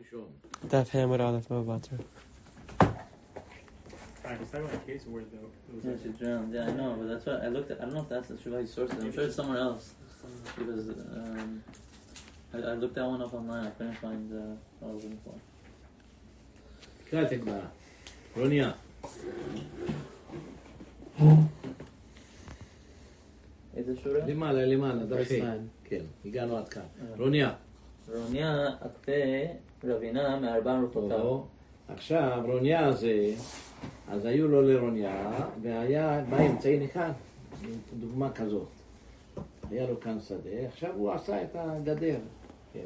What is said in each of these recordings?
ראשון. Daf Hamid Aleph Movater. Alright, it's talking about a case where it was Yeah, she drowned. Yeah, I know, but that's what I looked at. I don't know if that's the Shuvah source. I'm sure it's somewhere else. Because I looked that one up online. I couldn't find what I was looking for. קרא את הגמרא. רוניה. איזה שורה? למעלה, דרכי. כן, הגענו עד כאן. רוניה. רוניה אקפה רבינה מארבע רוחותיו. עכשיו, רוניה הזה, אז היו לו לרוניה, והיה באמצעי נכאן, דוגמה כזאת. היה לו כאן שדה, עכשיו הוא עשה את הגדר. כן.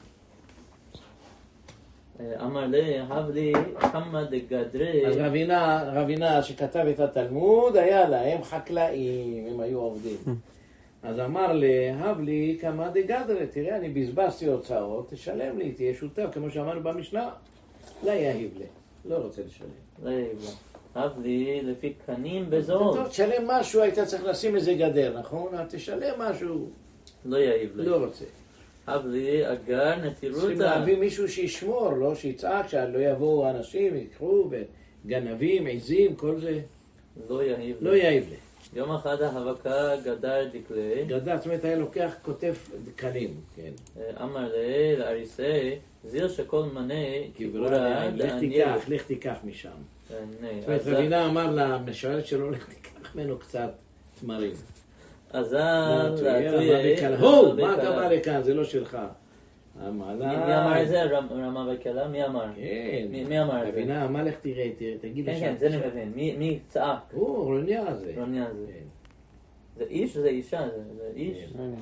אמר לי, הב לי כמה דגדרי. אז רבינה שכתב את התלמוד, היה להם חקלאים, הם היו עובדים. אז אמר לי, הב לי כמה דגדרי, תראה, אני בזבזתי הוצאות, תשלם לי, תהיה שותף, כמו שאמרנו במשנה. לא יהיב לי, לא רוצה לשלם. לא יהיב לי. הב לי לפי קנים בזול. טוב, תשלם משהו, היית צריך לשים איזה גדר, נכון? תשלם משהו. לא יהיב לי. לא רוצה. הב לי אגר נטירותה. צריכים להביא מישהו שישמור, לא שיצעק, שלא יבואו אנשים, יקחו, וגנבים, עזים, כל זה. לא יהיב לי. לא יהיב לי. יום אחד ההבקה גדר דקלי. גדר, זאת אומרת, היה לוקח כותב דקלים, כן. אמר לי, לאריסי, זיר שכל מנה כיבורה לך תיקח משם. זאת אומרת, רבינה אמר למשוערת שלו, לך תיקח ממנו קצת תמרים. עזר, הו, מה אתה בא לכאן? זה לא שלך. מי אמר את זה? רמה וקלה? מי אמר? כן. מי אמר את זה? רבינה אמר לך תראה, תגיד לשם. כן, זה אני מבין. מי צעק? רוניה הזה. רוניה הזה. זה איש או זה אישה? זה איש?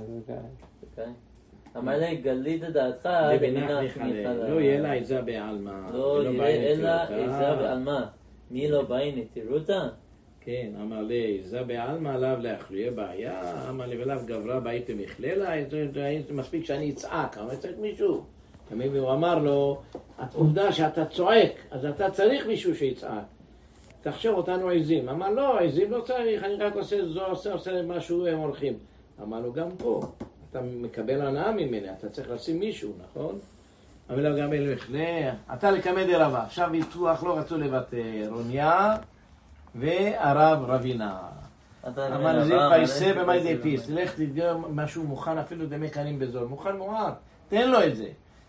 אמר לי, גלית דעתך בבינה מיכלה. לא יהיה לה עיזה בעלמה. לא יהיה אלא עיזה בעלמה. מי לא באי נטירותה? כן, אמר לי, עיזה בעלמה עליו להכריע בעיה, אמר לי, ולאו גברה באיתם מכללה, מספיק שאני אצעק, אבל צריך מישהו. הוא אמר לו, עובדה שאתה צועק, אז אתה צריך מישהו שיצעק. תחשוב אותנו עזים. אמר, לא, עזים לא צריך, אני רק עושה משהו, הם הולכים. אמר לו, גם פה, אתה מקבל הנאה ממני, אתה צריך לשים מישהו, נכון? אמר לו, גם אלה מכלה, אתה לקמא דרבה. עכשיו ביטוח לא רצו לוותר, רוניה והרב רבינה. אמר, זה פייסה במאי די פיס, תלך תדגר משהו מוכן, אפילו דמי קנים בזול, מוכן מועד, תן לו את זה.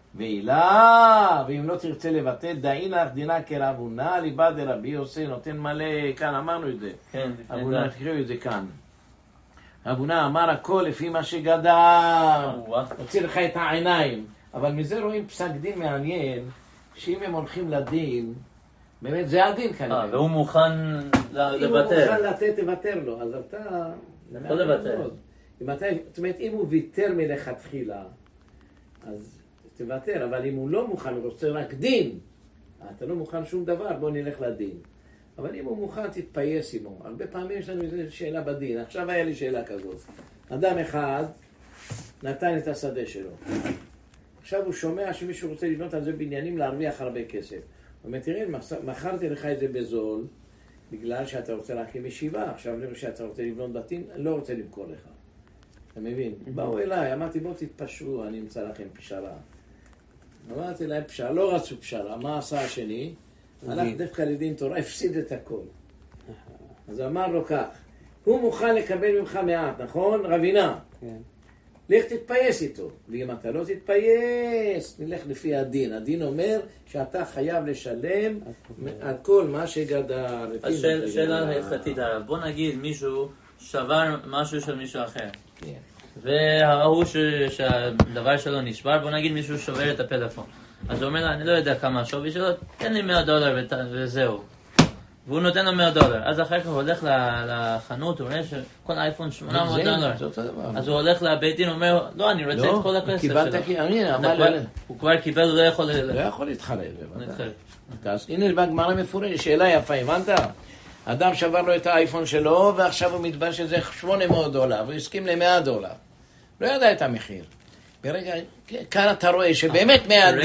ואילה, ואם לא תרצה לבטא, דאינך דינה כרבונה, ליבה דרבי עושה, נותן מלא, כאן אמרנו את זה. כן, אבונה, תקראו את זה כאן. אבונה אמר הכל לפי מה שגדר, הוציא לך את העיניים. אבל מזה רואים פסק דין מעניין, שאם הם הולכים לדין, באמת זה הדין כנראה. והוא מוכן לוותר. אם הוא מוכן לתת, תוותר לו, אז אתה... יכול לוותר. זאת אומרת, אם הוא ויתר מלכתחילה, אז תוותר, אבל אם הוא לא מוכן, הוא רוצה רק דין, אתה לא מוכן שום דבר, בוא נלך לדין. אבל אם הוא מוכן, תתפייס עמו. הרבה פעמים יש לנו שאלה בדין. עכשיו היה לי שאלה כזאת. אדם אחד נתן את השדה שלו. עכשיו הוא שומע שמישהו רוצה לבנות על זה בניינים להרוויח הרבה כסף. הוא אומר, תראה, מכרתי לך את זה בזול, בגלל שאתה רוצה להקים ישיבה. עכשיו שאתה רוצה לבנות בתים, לא רוצה למכור לך. אתה מבין? באו אליי, אמרתי, בואו תתפשרו, אני אמצא לכם פשרה. אמרתי להם פשרה, לא רצו פשרה. מה עשה השני? הלך דווקא לדין תורה, הפסיד את הכל. אז אמר לו כך, הוא מוכן לקבל ממך מעט, נכון? רבינה. כן. לך תתפייס איתו. ואם אתה לא תתפייס, נלך לפי הדין. הדין אומר שאתה חייב לשלם על כל מה שגדר. אז שאלה הלכתית הרב. בוא נגיד מישהו שבר משהו של מישהו אחר. כן. וההוא שהדבר שלו נשבר, בוא נגיד מישהו שובר את הפלאפון. אז הוא אומר לה, אני לא יודע כמה השווי שלו, תן לי $100 וזהו. והוא נותן לו $100. אז אחר כך הוא הולך לחנות, הוא רואה שכל אייפון $800. אז הוא הולך לבית דין, הוא אומר, לא, אני רוצה את כל הכסף שלו. הוא כבר קיבל, הוא לא יכול... לא יכול להתחלב. אז הנה בגמרא מפורש, שאלה יפה, הבנת? אדם שבר לו את האייפון שלו, ועכשיו הוא מתברר שזה $800, והוא הסכים ל$100. לא ידע את המחיר. ברגע, כאן אתה רואה שבאמת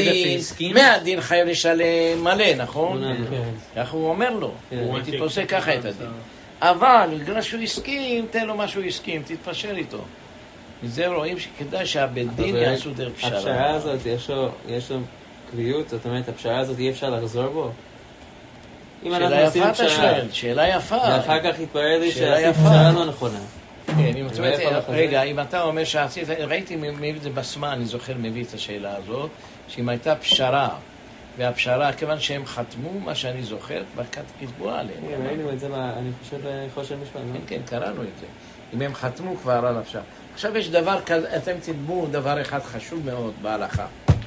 מהדין חייב לשלם מלא, נכון? ככה הוא אומר לו, הוא תתפוסק ככה את הדין. אבל בגלל שהוא הסכים, תן לו מה שהוא הסכים, תתפשר איתו. מזה רואים שכדאי שהבית דין יעשו דרך פשרה. הפשרה הזאת, יש לו קביעות, זאת אומרת, הפשרה הזאת אי אפשר לחזור בו? אם אנחנו שאלה עושים יפה אתה פשרה, שואל, שאלה יפה. ואחר כך התברר לי שאלה שעשיתי יפה. פשרה לא נכונה. כן, אם אתה ואיפה אומר, לחזור? רגע, אם אתה אומר שעשית, ראיתי מביא את זה בסמה, אני זוכר מביא את השאלה הזאת, שאם הייתה פשרה, והפשרה, כיוון שהם חתמו, מה שאני זוכר, כבר כתבו עליהם. כן, ראינו את זה, אני חושב, בחושר משפט, לא? כן, כן, קראנו את זה. אם הם חתמו כבר על הפשרה. עכשיו יש דבר כזה, אתם תדמו דבר אחד חשוב מאוד בהלכה.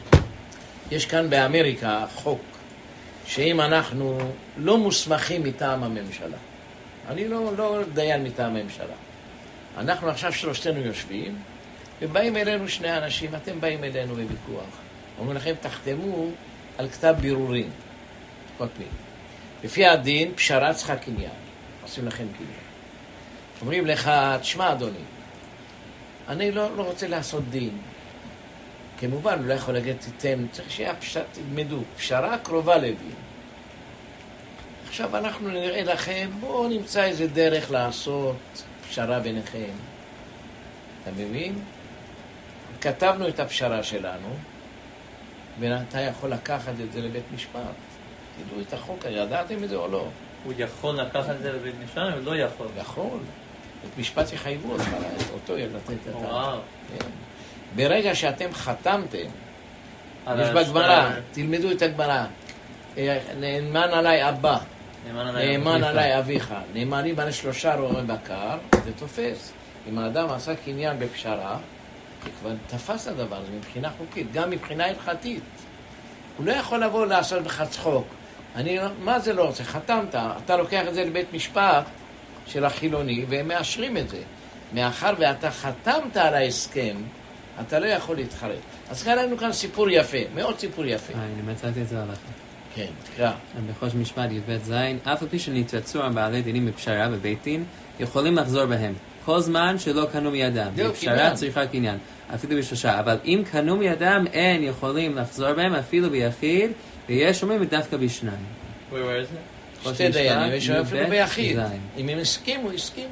יש כאן באמריקה חוק, שאם אנחנו לא מוסמכים מטעם הממשלה, אני לא דיין מטעם הממשלה, אנחנו עכשיו שלושתנו יושבים, ובאים אלינו שני אנשים, אתם באים אלינו בוויכוח. אומרים לכם, תחתמו על כתב בירורים. חותמים. לפי הדין, פשרה צריכה קניין. עושים לכם קניין. אומרים לך, תשמע אדוני, אני לא רוצה לעשות דין. כמובן, הוא לא יכול להגיד, תיתן, צריך שיהיה פשרה, תלמדו, פשרה קרובה לדין. עכשיו אנחנו נראה לכם, בואו נמצא איזה דרך לעשות פשרה ביניכם. אתה מבין? כתבנו את הפשרה שלנו, ואתה יכול לקחת את זה לבית משפט. תדעו את החוק, ידעתם את זה או לא? הוא יכול לקחת את זה לבית משפט, הוא לא יכול. יכול. בית משפט יחייבו אותך, אותו לתת את וואו. כן. ברגע שאתם חתמתם, על יש השטר. בגמרא, תלמדו את הגמרא. נאמן עליי אבא, נאמן עליי אביך. נאמנים על 3 רועי בקר, זה תופס. אם האדם עשה קניין בפשרה, זה כבר תפס הדבר הזה מבחינה חוקית, גם מבחינה הלכתית. הוא לא יכול לבוא לעשות בך צחוק. מה זה לא רוצה? חתמת, אתה לוקח את זה לבית משפט של החילוני, והם מאשרים את זה. מאחר ואתה חתמת על ההסכם, אתה לא יכול להתחרט. אז כאן לנו כאן סיפור יפה, מאוד סיפור יפה. אני מצאתי את זה עליך. כן, תקרא. בחוש משפט י"ב ז', אף על פי שנתרצו בעלי דינים בפשרה בבית דין, יכולים לחזור בהם. כל זמן שלא קנו מידם. בפשרה צריכה קניין. אפילו בשלושה. אבל אם קנו מידם, אין יכולים לחזור בהם, אפילו ביחיד, ויש אומרים דווקא בשניים. Where is it? שתי דיינים, יש אפילו ביחיד. אם הם הסכימו.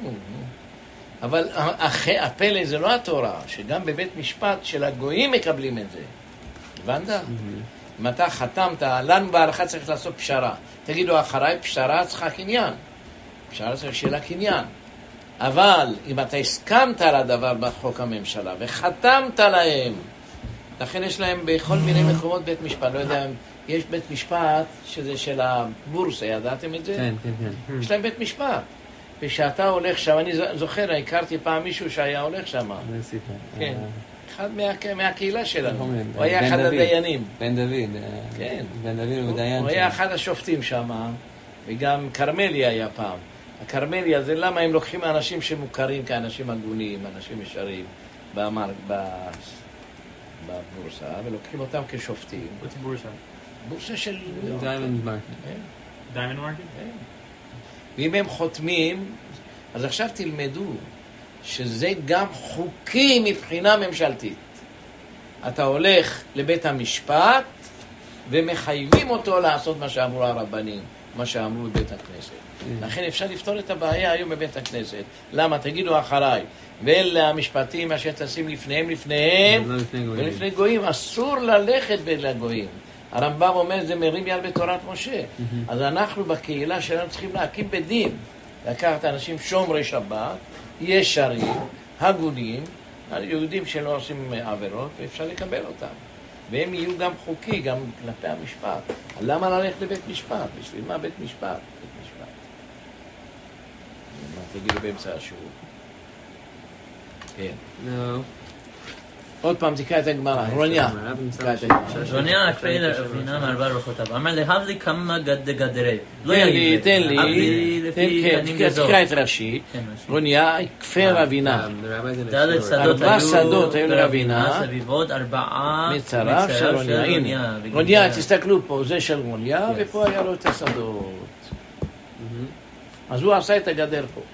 אבל הפלא זה לא התורה, שגם בבית משפט של הגויים מקבלים את זה. הבנת? אם אתה חתמת, לנו בהלכה צריך לעשות פשרה. תגידו אחריי, פשרה צריכה קניין. פשרה צריך שיהיה לה קניין. אבל אם אתה הסכמת על הדבר בחוק הממשלה וחתמת להם, לכן יש להם בכל מיני מקומות בית משפט, לא יודע, יש בית משפט שזה של הבורסה, ידעתם את זה? כן. יש להם בית משפט. ושאתה הולך שם, אני זוכר, הכרתי פעם מישהו שהיה הולך שם. זה סיפור. כן. אחד מהקהילה שלנו. בן הוא היה אחד דוד. הדיינים. בן דוד. כן. בן דוד הוא דיין. הוא היה אחד השופטים שם, וגם קרמליה היה פעם. הקרמליה זה למה הם לוקחים אנשים שמוכרים כאנשים הגונים, אנשים ישרים, בבורסה, ולוקחים אותם כשופטים. What's Bursa? בורסה של... דיימנד מרקט. Diamond Market? ואם הם חותמים, אז עכשיו תלמדו שזה גם חוקי מבחינה ממשלתית. אתה הולך לבית המשפט ומחייבים אותו לעשות מה שאמרו הרבנים, מה שאמרו בבית הכנסת. לכן אפשר לפתור את הבעיה היום בבית הכנסת. למה? תגידו אחריי. ואלה המשפטים אשר תשים לפניהם ולפני גויים. אסור ללכת בין הגויים. הרמב"ם אומר, זה מרים יד בתורת משה. אז אנחנו בקהילה שלנו צריכים להקים בית דין. לקחת אנשים שומרי שבת, ישרים, הגונים, יהודים שלא עושים עבירות, ואפשר לקבל אותם. והם יהיו גם חוקי, גם כלפי המשפט. למה ללכת לבית משפט? בשביל מה בית משפט? בית משפט. מה תגידו באמצע השיעור? כן. לא. עוד פעם תקרא את הגמרא, רוניה. תקרא את הגמרא. רוניה הקפיא לרבינה מארבע רכותיו. אמר להבלי כמה גדרי. לא תן יגיד. לי, הבלי לפי ענים גזור. תקרא את רש"י. רוניה, כפר רבינה. ד' שדות 4 שדות היו לרבינה. סביבות 4 מצריו של רוניה. הנה, רוניה, תסתכלו פה, זה של רוניה, ופה היה לו את השדות. אז הוא עשה את הגדר פה.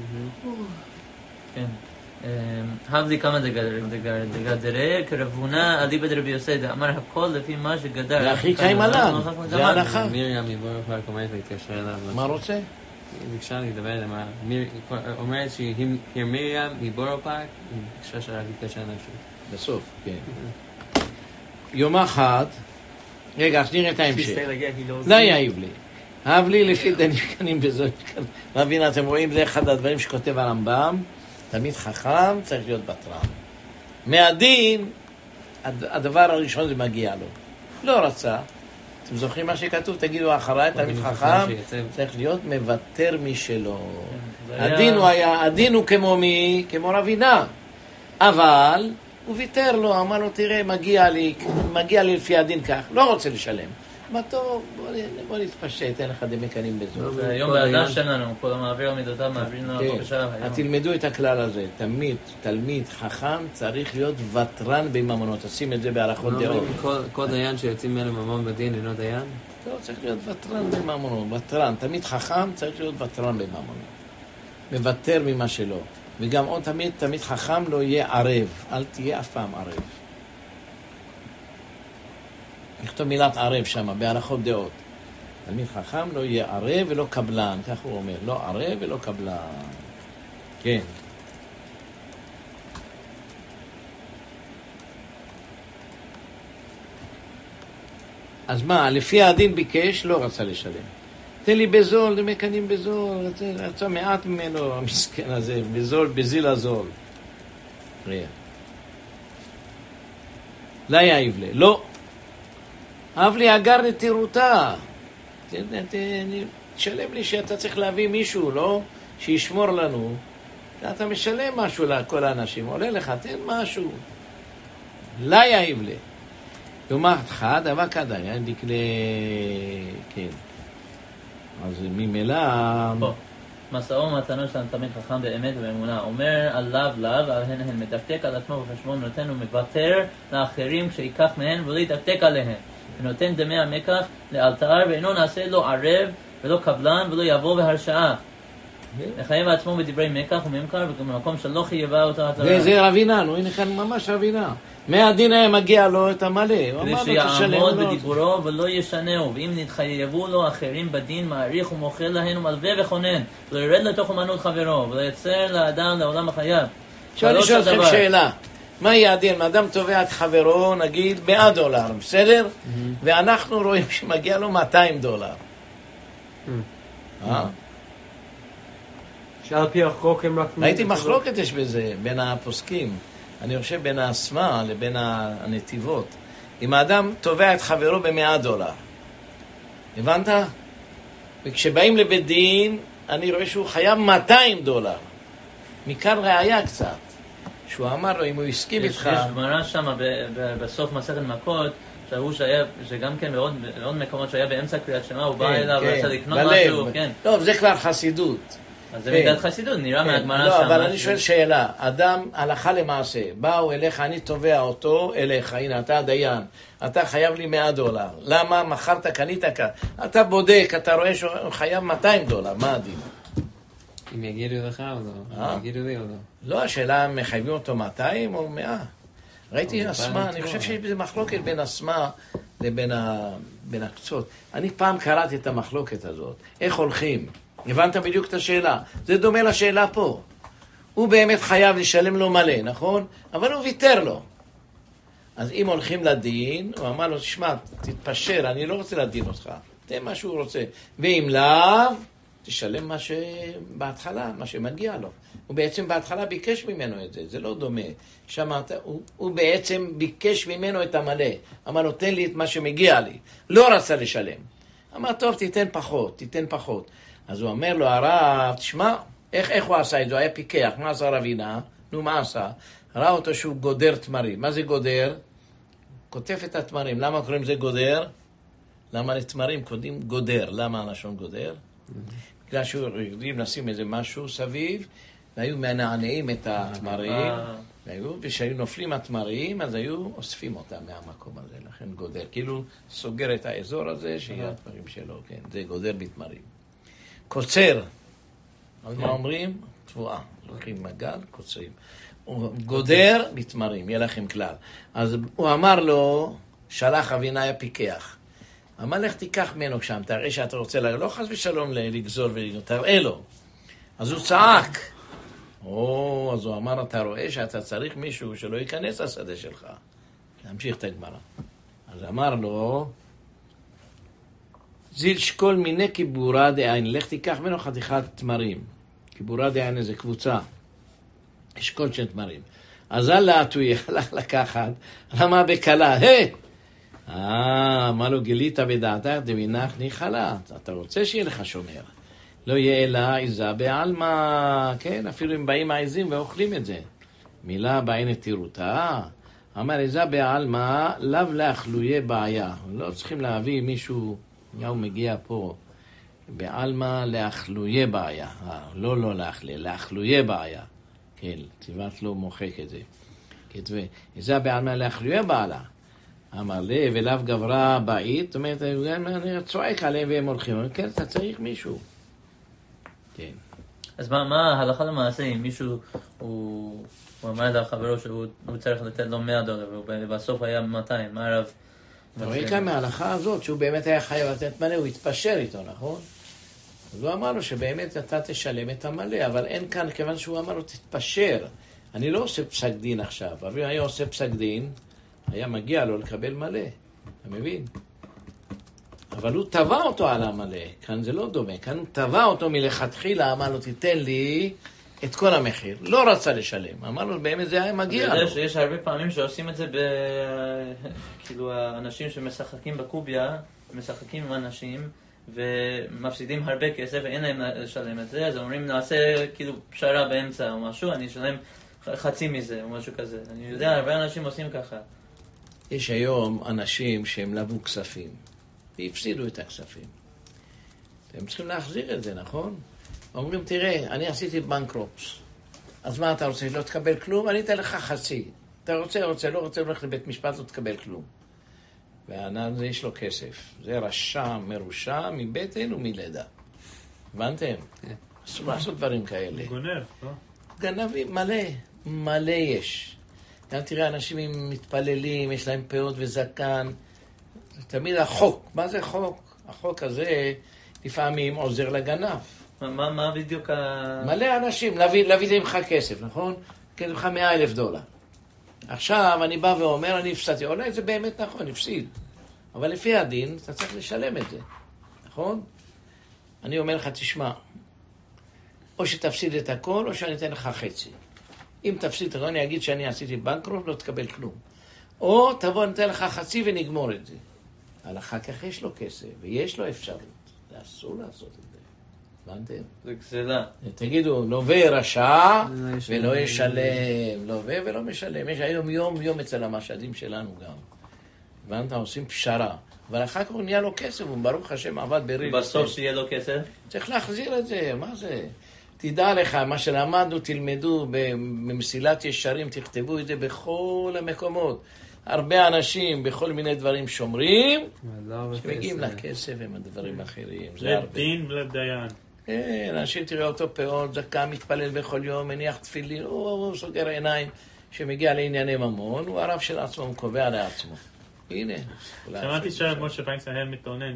כן. הבלי כמה דגדרי, כרבונה עלי בדרבי יוסי, אמר הכל לפי מה שגדר. זה הכי קיים עליו, זה ההלכה. מרים מבור פארק אומרת להתקשר אליו. מה רוצה? היא ביקשה לדבר אליו. אומרת שהיא מרים מבור פארק, היא ביקשה שרק להתקשר אליו שוב. בסוף, כן. יום אחד רגע, אז נראה את ההמשך. She say like, yeah, he knows לא me. יעיב לי. אהב לי לפי דניקנים בזאת. רבין, אתם רואים, זה אחד הדברים שכותב הרמב"ם. תמיד חכם צריך להיות בטרן. מהדין, הדבר הראשון זה מגיע לו. לא רצה. אתם זוכרים מה שכתוב? תגידו אחריי, תמיד חכם צריך להיות מוותר משלו. הדין הוא כמו מי? כמו רבינה. אבל הוא ויתר לו, אמר לו, תראה, מגיע לי לפי הדין כך. לא רוצה לשלם. מה טוב, בוא נתפשט, אין לך דמקנים בזאת. היום באדם שלנו, כל המעביר המידותיו, מעבירים לנו פה בשעה. תלמדו את הכלל הזה, תלמיד חכם צריך להיות ותרן בממונות, תשים את זה בהלכות דעות. כל דיין שיוצאים ממנו ממון בדין אינו דיין? לא, צריך להיות ותרן בממונות, ותרן, תמיד חכם צריך להיות ותרן בממונות. מוותר ממה שלא. וגם עוד תמיד חכם לא יהיה ערב, אל תהיה אף פעם ערב. נכתוב מילת ערב שם, בהלכות דעות. תלמיד חכם לא יהיה ערב ולא קבלן, כך הוא אומר, לא ערב ולא קבלן. כן. אז מה, לפי הדין ביקש, לא רצה לשלם. תן לי בזול, דמקנים בזול, רצה מעט ממנו, המסכן הזה, בזול, בזיל הזול. ראה. לא יעיב לי, לא. אהב לי אגר נטירותה. תשלם לי שאתה צריך להביא מישהו, לא? שישמור לנו. אתה משלם משהו לכל האנשים, עולה לך, תן משהו. לא יעיב לי. יאמר חד, אבל כדאי, דקלה... כן. אז ממילא... מסעו ומתנו שלנו תמיד חכם באמת ובאמונה. אומר עליו לאו, על הן מדקדק על עצמו בחשבון, נותן ומוותר לאחרים כשיקח מהן ולא ידקדק עליהן. ונותן דמי המקח לאלתר, ואינו נעשה לו ערב ולא קבלן ולא יבוא בהרשעה. לחייב עצמו בדברי מקח וממכר במקום שלא חייבה אותו התורה. וזה רבינה, הנה כאן ממש רבינה. מהדין היה מגיע לו את המלא. כדי שיעמוד בדיבורו ולא ישנהו, ואם נתחייבו לו אחרים בדין, מעריך ומוכר להן ומלווה וכונן, ולא ירד לתוך אומנות חברו, ולא יצר לאדם לעולם החייב. עכשיו אני שואל אתכם שאלה. מה יהיה הדין? אדם תובע את חברו, נגיד, $100, בסדר? ואנחנו רואים שמגיע לו $200. שעל פי החוק הם רק... ראיתי מחלוקת יש בזה, בין הפוסקים. אני חושב בין האסמה לבין הנתיבות. אם האדם תובע את חברו $100, הבנת? וכשבאים לבית דין, אני רואה שהוא חייב $200. מכאן ראיה קצת. שהוא אמר לו, אם הוא הסכים איתך... יש גמרא שם בסוף מסכת מכות, שגם כן בעוד מקומות שהיה באמצע קריאת שמע, הוא בא אליו ורצה לקנות משהו, כן. טוב, זה כבר חסידות. אז זה מידת חסידות, נראה מהגמרא שם. לא, אבל אני שואל שאלה, אדם הלכה למעשה, באו אליך, אני תובע אותו אליך, הנה, אתה הדיין, אתה חייב לי $100. למה? מכרת, קנית כאן. אתה בודק, אתה רואה שהוא חייב $200, מה הדין? אם יגידו לך או לא? יגידו לי או לא? לא, השאלה, מחייבים אותו 200 או 100? ראיתי אסמה, אני חושב שיש בזה מחלוקת בין אסמה לבין הקצות. אני פעם קראתי את המחלוקת הזאת. איך הולכים? הבנת בדיוק את השאלה. זה דומה לשאלה פה. הוא באמת חייב לשלם לו מלא, נכון? אבל הוא ויתר לו. אז אם הולכים לדין, הוא אמר לו, תשמע, תתפשר, אני לא רוצה לדין אותך. תן מה שהוא רוצה. ואם לאו, תשלם מה שבהתחלה, מה שמגיע לו. הוא בעצם בהתחלה ביקש ממנו את זה, זה לא דומה. שמעת, הוא בעצם ביקש ממנו את המלא. אמר לו, תן לי את מה שמגיע לי. לא רצה לשלם. אמר, טוב, תיתן פחות. אז הוא אומר לו, הרב, תשמע, איך הוא עשה את זה? הוא היה פיקח, מה עשה רבינה? נו, מה עשה? ראה אותו שהוא גודר תמרים. מה זה גודר? כותב את התמרים. למה קוראים זה גודר? למה לתמרים קוראים גודר? למה הלשון גודר? בגלל שהוא יודעים לשים איזה משהו סביב, והיו מנענעים את התמרים, ושהיו נופלים התמרים, אז היו אוספים אותם מהמקום הזה, לכן גודר. כאילו סוגר את האזור הזה, שיהיה התמרים שלו, כן, זה גודר בתמרים. קוצר, אז מה אומרים? תבואה, לוקחים מגל, קוצרים. גודר בתמרים, יהיה לכם כלל. אז הוא אמר לו, שלח אבינה היה פיקח. אמר לך תיקח ממנו שם, תראה שאתה רוצה, לא חס ושלום לגזור ולגזור, תראה לו. אז הוא צעק. אז הוא אמר, אתה רואה שאתה צריך מישהו שלא ייכנס לשדה שלך. להמשיך את הגמרא. אז אמר לו, זיל שקול מיני קיבורה דעין, לך תיקח ממנו חתיכת תמרים. קיבורה דעין איזה קבוצה, אשכול של תמרים. אז אל לעטוי, הלך לקחת, למה בקלה, אמר לו, גילית בדעתך דמינך ניחלה, אתה רוצה שיהיה לך שומר. לא יהיה אלא עיזה בעלמא, כן, אפילו אם באים העזים ואוכלים את זה. מילה בעין תירותה, אמר עיזה בעלמא, לאו לאכלויה בעיה. לא צריכים להביא מישהו, הוא מגיע פה, בעלמא לאכלויה בעיה. לא לאכלויה בעיה. כן, ציבת לא מוחק את זה. כתבי, עיזה בעלמא לאכלויה בעלה. אמר לי, ולאו גברה בעית, זאת אומרת, אני צועק עליהם והם הולכים. כן, אתה צריך מישהו. כן. אז מה הלכה למעשה אם מישהו, הוא אמר את חברו שהוא צריך לתת לו $100, ובסוף היה 200, מה הרב? רואה כאן מההלכה הזאת שהוא באמת היה חייב לתת מלא, הוא התפשר איתו, נכון? אז הוא אמר לו שבאמת אתה תשלם את המלא, אבל אין כאן, כיוון שהוא אמר לו תתפשר. אני לא עושה פסק דין עכשיו, אבל היה עושה פסק דין, היה מגיע לו לקבל מלא, אתה מבין? אבל הוא טבע אותו על המלא, כאן זה לא דומה, כאן הוא טבע אותו מלכתחילה, אמר לו תיתן לי את כל המחיר, לא רצה לשלם, אמר לו באמת זה היה מגיע לו. אתה יודע שיש הרבה פעמים שעושים את זה כאילו האנשים שמשחקים בקוביה, משחקים עם אנשים ומפסידים הרבה כסף ואין להם לשלם את זה, אז אומרים נעשה כאילו פשרה באמצע או משהו, אני אשלם חצי מזה או משהו כזה, אני יודע, הרבה אנשים עושים ככה. יש היום אנשים שהם לבו כספים והפסידו את הכספים. הם צריכים להחזיר את זה, נכון? אומרים, תראה, אני עשיתי בנקרופס. אז מה אתה רוצה? לא תקבל כלום? אני אתן לך חצי. אתה רוצה, לא רוצה, הולך לבית משפט, לא תקבל כלום. והענן זה יש לו כסף. זה רשע, מרושע, מבטן ומלידה. הבנתם? אסור לעשות דברים כאלה. גונב, לא? גנבים, מלא יש. גם תראה, אנשים מתפללים, יש להם פאות וזקן. תמיד החוק. מה זה חוק? החוק הזה לפעמים עוזר לגנב. מה בדיוק מלא אנשים, להביא לך כסף, נכון? כן, לך $100,000. עכשיו אני בא ואומר, אני הפסדתי. אולי זה באמת נכון, הפסיד. אבל לפי הדין, אתה צריך לשלם את זה. נכון? אני אומר לך, תשמע, או שתפסיד את הכל, או שאני אתן לך חצי. אם תפסיד את הכל, אני אגיד שאני עשיתי בנקרופט, לא תקבל כלום. או תבוא, אני אתן לך חצי ונגמור את זה. אבל אחר כך יש לו כסף, ויש לו אפשרות. זה אסור לעשות את זה. הבנתם? זה גזלה. תגידו, לווה רשע ולא ישלם. לווה ולא משלם. יש היום יום אצל המשאדים שלנו גם. הבנת? עושים פשרה. אבל אחר כך הוא נהיה לו כסף, וברוך השם עבד בריב. בסוף שיהיה לו כסף? צריך להחזיר את זה, מה זה? תדע לך, מה שלמדנו, תלמדו, במסילת ישרים, תכתבו את זה בכל המקומות. הרבה אנשים בכל מיני דברים שומרים, שמגיעים לכסף עם הדברים האחרים. זה הרבה. דין ולדיין. כן, אנשים תראה אותו פאות, זקן מתפלל בכל יום, מניח תפילין, הוא סוגר עיניים, שמגיע לענייני ממון, הוא הרב של עצמו, הוא קובע לעצמו. הנה. שמעתי שמשה פיינשטיין מתלונן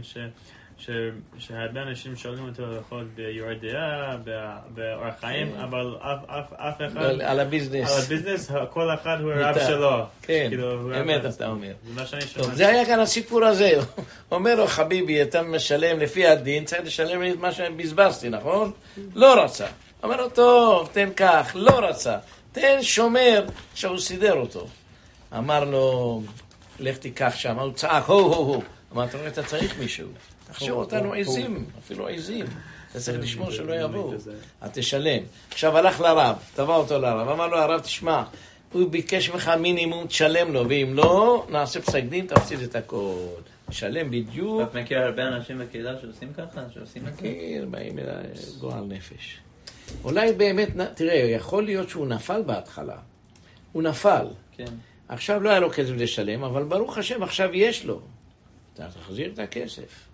שהרבה אנשים שואלים אותו לאכול ביורד דעה, באורח חיים, אבל אף אחד... על הביזנס. על הביזנס, כל אחד הוא הרב שלו. כן, אמת אתה אומר. זה מה שאני טוב, שמעתי. זה היה כאן הסיפור הזה. אומר לו, חביבי, אתה משלם לפי הדין, צריך לשלם לי את מה שבזבזתי, נכון? לא רצה. אמר לו, טוב, תן כך, לא רצה. תן שומר, שהוא סידר אותו. אמר לו, לך תיקח שם, הוא צעק, הו. אמר, אתה צריך מישהו. תחשוב אותנו עזים, אפילו עזים. אתה צריך לשמור שלא יבואו. אז תשלם. עכשיו הלך לרב, תבע אותו לרב. אמר לו, הרב, תשמע, הוא ביקש ממך מינימום, תשלם לו, ואם לא, נעשה פסק דין, תפסיד את הכל. תשלם בדיוק. אתה מכיר הרבה אנשים בקהילה שעושים ככה? שעושים את זה? מכיר, באים גועל נפש. אולי באמת, תראה, יכול להיות שהוא נפל בהתחלה. הוא נפל. כן. עכשיו לא היה לו כסף לשלם, אבל ברוך השם, עכשיו יש לו. אתה תחזיר את הכסף.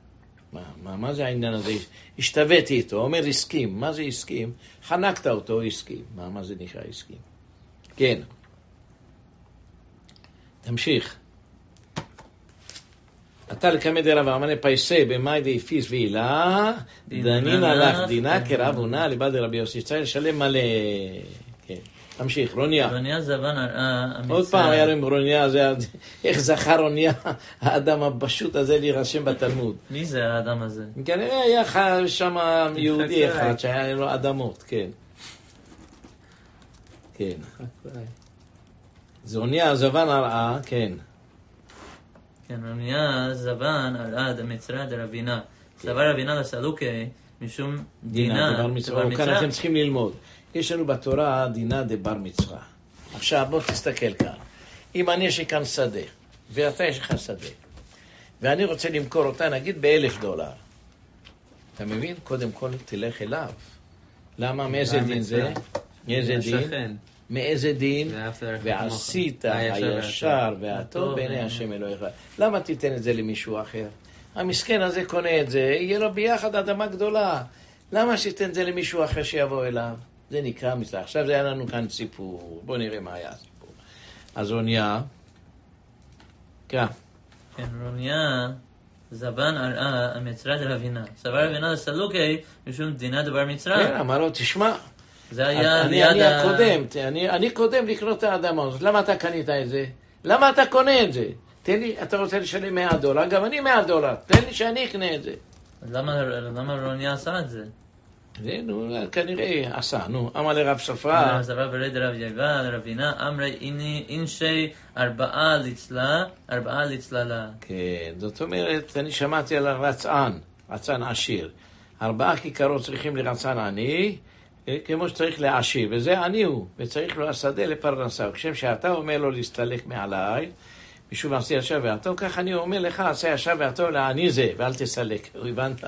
מה זה העניין הזה? השתוויתי איתו, אומר הסכים. מה זה הסכים? חנקת אותו, הסכים. מה זה נקרא הסכים? כן. תמשיך. אתה לקמא דרב אמנה פייסה במאי דאפיס ואילה דנין הלך דינה כרב עונה לבד רבי יוסי צריך לשלם מלא. כן. תמשיך, רוניה. רוניה זבן הראה המצרה. עוד פעם היה עם רוניה, איך זכר רוניה, האדם הפשוט הזה להירשם בתלמוד. מי זה האדם הזה? כנראה היה שם יהודי אחד שהיה לו אדמות, כן. כן. זה רוניה זבן הראה, כן. כן, רוניה זבן הראה המצרה דרבינה. סבר רבינה לסלוקי משום דינה דבר מצווה. כאן אתם צריכים ללמוד. יש לנו בתורה דינה דבר מצווה. עכשיו בוא תסתכל כאן. אם אני יש לי כאן שדה, ואתה יש לך שדה, ואני רוצה למכור אותה נגיד $1,000. אתה מבין? קודם כל תלך אליו. למה? מאיזה דין זה? מאיזה דין? מאיזה דין? ועשית הישר והטוב בעיני השם אלוהיך. למה תיתן את זה למישהו אחר? המסכן הזה קונה את זה, יהיה לו ביחד אדמה גדולה. למה שתיתן את זה למישהו אחר שיבוא אליו? זה נקרא מצווה. עכשיו זה היה לנו כאן סיפור. בואו נראה מה היה הסיפור. אז רוניה, כן. כן, רוניה זבן הראה המצרה דרבינה. סבר רבינה לסלוקי משום דינה דבר מצרה. כן, אמר לו, תשמע. זה היה ליד אני קודם לקנות את האדמה הזאת. למה אתה קנית את זה? למה אתה קונה את זה? תן לי, אתה רוצה לשלם $100, גם אני $100. תן לי שאני אקנה את זה. אז למה רוניה עשה את זה? זה, כנראה עשה, אמר לרב ספרא. ספרא ורד רב יגע, רבינה, אמרי אינשי 4 לצללה. כן, זאת אומרת, אני שמעתי על רצן עשיר. 4 כיכרות צריכים לרצן עני, כמו שצריך לעשיר, וזה עני הוא, וצריך לו השדה לפרנסה. כשם שאתה אומר לו להסתלק מעליי, משום עשי ישר ועתו, כך אני אומר לך, עשי ישר ועתו לעני זה, ואל תסלק, הבנת?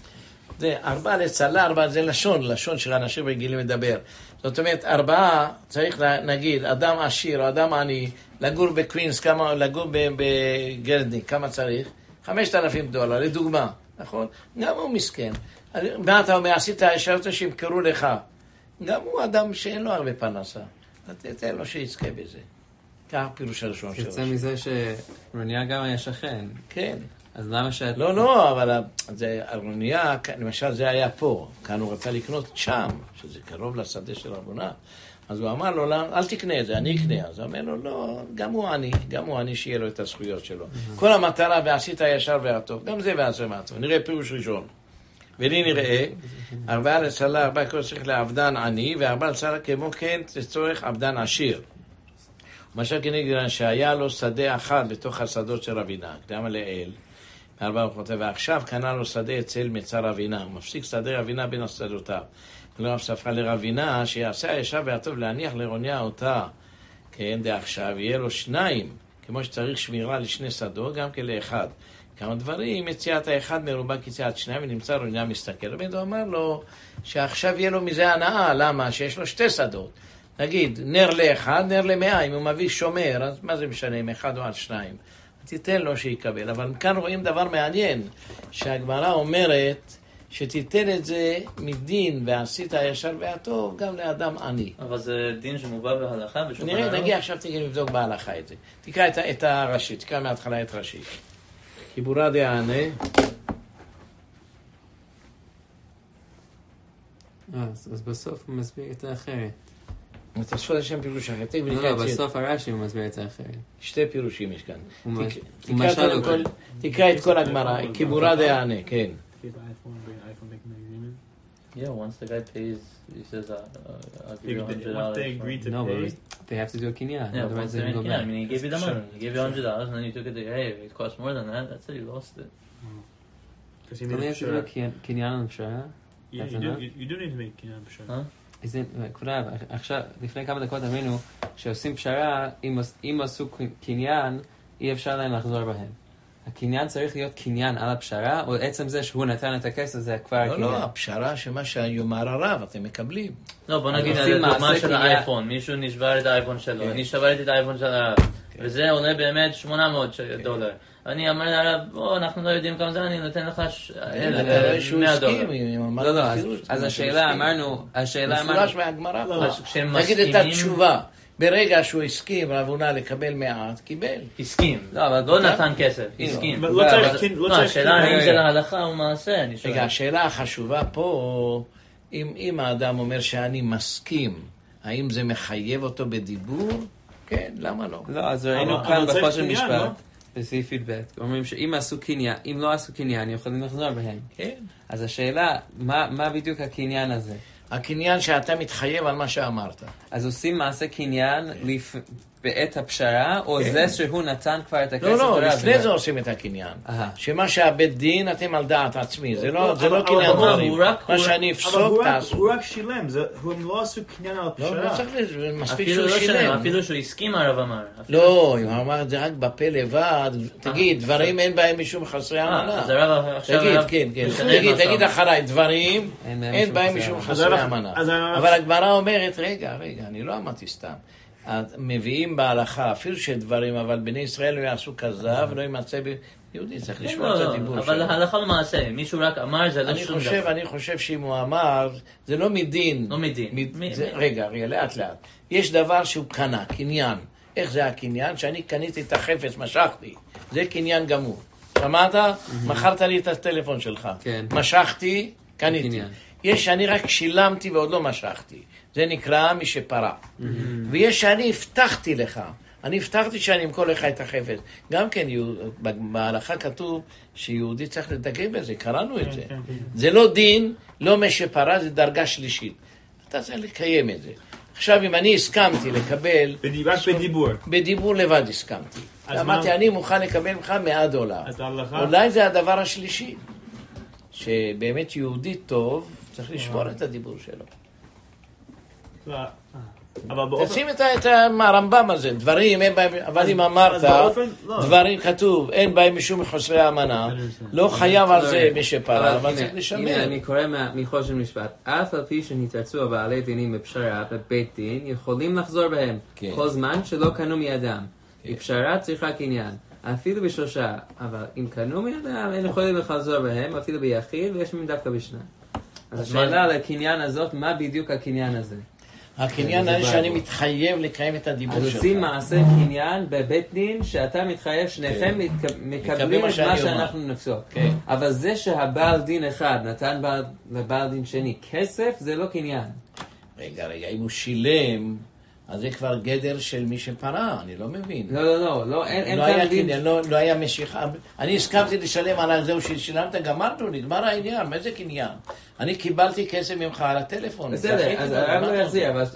זה 4 לצלה, 4 זה לשון של אנשים רגילים לדבר. זאת אומרת, 4 צריך נגיד, אדם עשיר או אדם עני, לגור בקווינס, לגור בגרדניק, כמה צריך? $5,000, לדוגמה, נכון? גם הוא מסכן. מה אתה אומר, עשית ישרת שימכרו לך. גם הוא אדם שאין לו הרבה פרנסה. תתן לו שיזכה בזה. כך פירוש הראשון שלו. יוצא מזה שרוניה גם היה שכן. כן. אז למה שאת... לא, אבל הרוניה, למשל זה היה פה. כאן הוא רצה לקנות שם, שזה קרוב לשדה של רבונה. אז הוא אמר לו, אל תקנה את זה, אני אקנה. אז הוא אומר לו, לא, גם הוא עני שיהיה לו את הזכויות שלו. כל המטרה, ועשית הישר והטוב, גם זה ועשה מה טוב. נראה פירוש ראשון. ולי נראה, 4 לצלה, 4 כל צריך לעבדן עני, ו4 לצלה כמו כן לצורך עבדן עשיר. משל כנגד שהיה לו שדה אחד בתוך השדות של רבינה, קדם לאל, ועכשיו קנה לו שדה אצל מצר רבינה, הוא מפסיק שדה רבינה בין השדותיו. ולרב ספרא לרבינה, שיעשה הישר והטוב להניח לרוניה אותה, כן, דעכשיו, יהיה לו 2, כמו שצריך שמירה לשני שדות, גם כן לאחד. כמה דברים, מציאת האחד מרובה כיציאת 2, ונמצא רוניה מסתכל. הוא אמר לו שעכשיו יהיה לו מזה הנאה, למה? שיש לו 2 שדות. נגיד, נר לאחד, נר ל100, אם הוא מביא שומר, אז מה זה משנה, אם 1 או 2? תיתן לו שיקבל. אבל כאן רואים דבר מעניין, שהגמרא אומרת שתיתן את זה מדין ועשית הישר והטוב גם לאדם עני. אבל זה דין שמובא בהלכה? נגיע עכשיו תגיד לבדוק בהלכה את זה. תקרא את הראשי, תקרא מההתחלה את ראשי. חיבורה דענה. אז בסוף הוא מסביר את האחרת. תוספות השם פירוש אחרת. לא, בסוף הרש"י הוא מסביר את האחרת. 2 פירושים יש כאן. תקרא את כל הגמרא, חיבורה דענה, כן. Yeah, once the guy pays, he says, I'll give you $100. Once they agree to pay, they have to do a kinyan. Yeah, Otherwise once they they're go in back. Kinyan, I mean, he gave you the money. He gave you $100, and then you took it. Hey, it costs more than that. That's it. You lost it. because he Don't made they a have to do a pshara. kinyan on pshara? Yeah, That's you do. enough? You do need to make kinyan pshara. Huh? כבודב, עכשיו, לפני כמה דקות אמרנו שעושים פשרה, אם עשו קניין, אי אפשר להם לחזור בהם. הקניין צריך להיות קניין על הפשרה, או עצם זה שהוא נתן את הכסף, זה כבר הקניין. לא, הפשרה שמה שיאמר הרב, אתם מקבלים. לא, בוא נגיד על הדוגמה של האייפון. מישהו נשבר את האייפון שלו, אני שברתי את האייפון של הרב, וזה עולה באמת $800. אני אמר לרב, אנחנו לא יודעים כמה זה, אני נותן לך $100. לא, אז השאלה אמרנו, מפורש מהגמרא. נגיד את התשובה. ברגע שהוא הסכים רבונה לקבל מעט, קיבל. הסכים, לא נתן כסף, הסכים. השאלה האם זה להלכה או מעשה, אני שואל. רגע, השאלה החשובה פה, אם האדם אומר שאני מסכים, האם זה מחייב אותו בדיבור? כן, למה לא? לא, אז ראינו אבל כאן צריך בחושן קניין, משפט, לא? בסעיף י"ב, אומרים שאם לא עשו קניין, יכולים לחזור בהם. כן. אז השאלה, מה בדיוק הקניין הזה? הקניין שאתה מתחייב על מה שאמרת. אז עושים מעשה קניין בעת הפשרה, או כן. זה שהוא נתן כבר את הכסף? לא, לרב? לפני זה עושים את הקניין. שמה שהבית דין אתם על דעת עצמי, זה לא קניין אבל דברים. מה שאני אבל אפסוק תעשו. הוא רק שילם, הם לא עשו קניין על לא הפשרה. צריך, מספיק אפילו שהוא לא שלם, שילם. אפילו שהוא הסכים הרב אמר. לא, אם הוא אמר את זה רק בפה לבד, תגיד, דברים אין בהם משום חסרי אמנה. אז הרב עכשיו... תגיד, הרב כן, כן. משנה מה תגיד שאמר. אחריי, דברים אין בהם אין משום בהם חסרי משום אמנה. חסרי אמנה. אבל הגמרא אומרת, רגע, אני לא אמרתי סתם. מביאים בהלכה, אפילו שדברים, אבל בני ישראל לא יעשו כזב, ולא ימצא יהודי, צריך לשמוע את הדיבור אבל שלו. הלכה למעשה, מישהו רק אמר, זה לא שום דבר. אני חושב שאם הוא אמר, זה לא מדין. לא מדין. רגע, לאט לאט. יש דבר שהוא קנה, קניין. איך זה הקניין? שאני קניתי את החפץ, משכתי. זה קניין גמור. שמעת? מכרת לי את הטלפון שלך. כן. משכתי, קניתי. קניין. יש שאני רק שילמתי ועוד לא משכתי. זה נקרא מי שפרה. ויש שאני הבטחתי לך. אני הבטחתי שאני אמכור לך את החפץ. גם כן, בהלכה כתוב שיהודי צריך לדגל בזה, קראנו את זה. זה לא דין, לא מי שפרה, זה דרגה שלישית. אתה צריך לקיים את זה. עכשיו, אם אני הסכמתי לקבל... רק בדיבור. בדיבור לבד הסכמתי. אמרתי, אני מוכן לקבל ממך $100. אולי זה הדבר השלישי. שבאמת יהודי טוב צריך לשמור את הדיבור שלו. תשים את הרמב"ם הזה, דברים אין בהם, אבל אם אמרת, דברים כתוב, אין בהם משום חסרי אמנה, לא חייב על זה מי שפרה, אבל צריך לשמר. הנה, אני קורא מחושן משפט. אף על פי שנתרצו הבעלי דינים בפשרה, בבית דין, יכולים לחזור בהם, כל זמן שלא קנו מידם. בפשרה צריכה קניין. אפילו בשלושה, אבל אם קנו מידם, אין יכולים לחזור בהם, אפילו ביחיד, ויש מהם דווקא בשנה. אז השאלה על הקניין הזאת, מה בדיוק הקניין הזה? הקניין הזה שאני מתחייב לקיים את הדיבור שלך. אז עושים מעשה קניין בבית דין, שאתה מתחייב, שניכם מקבלים את מה שאנחנו נפסוק. אבל זה שהבעל דין אחד נתן לבעל דין שני כסף, זה לא קניין. רגע, אם הוא שילם... אז זה כבר גדר של מי שפרה, אני לא מבין. לא, אין לא היה כאן דין. קניין, לא היה משיכה. אני הסכמתי לשלם על זה ששילמת, גמרנו, נגמר העניין, מה זה קניין? אני קיבלתי כסף ממך על הטלפון. בסדר, אז הרב לא יחזיר, אבל